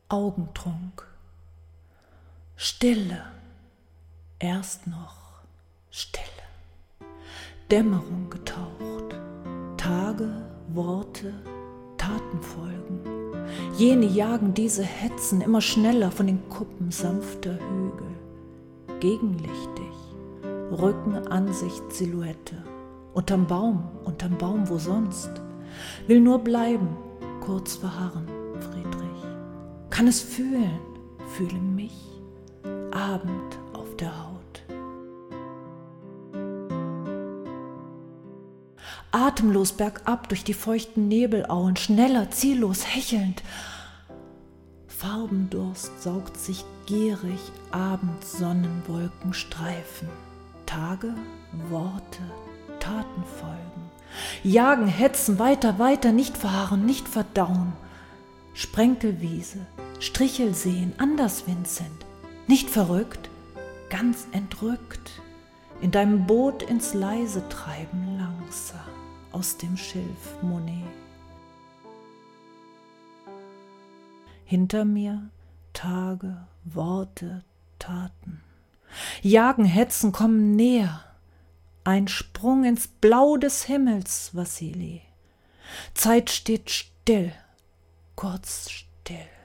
Augentrunk. Stille, erst noch Stille. Dämmerung getaucht, Tage, Worte, Taten folgen. Jene jagen diese Hetzen immer schneller von den Kuppen sanfter Hügel. Gegenlichtig, Rücken, Ansicht, Silhouette. Unterm Baum, wo sonst? Will nur bleiben, kurz verharren, Friedrich. Kann es fühlen, fühle mich, Abend auf der Haut. Atemlos bergab durch die feuchten Nebelauen, schneller, ziellos, hechelnd. Farbendurst saugt sich gierig Abendsonnenwolken streifen. Tage, Worte, Taten folgen. Jagen, hetzen, weiter, weiter, nicht verharren, nicht verdauen. Sprenkelwiese, Strichelseen, anders Vincent. Nicht verrückt, ganz entrückt. In deinem Boot ins Leise treiben langsam aus dem Schilf Monet. Hinter mir Tage, Worte, Taten. Jagen, hetzen, kommen näher. Ein Sprung ins Blau des Himmels, Wassili. Zeit steht still, kurz still.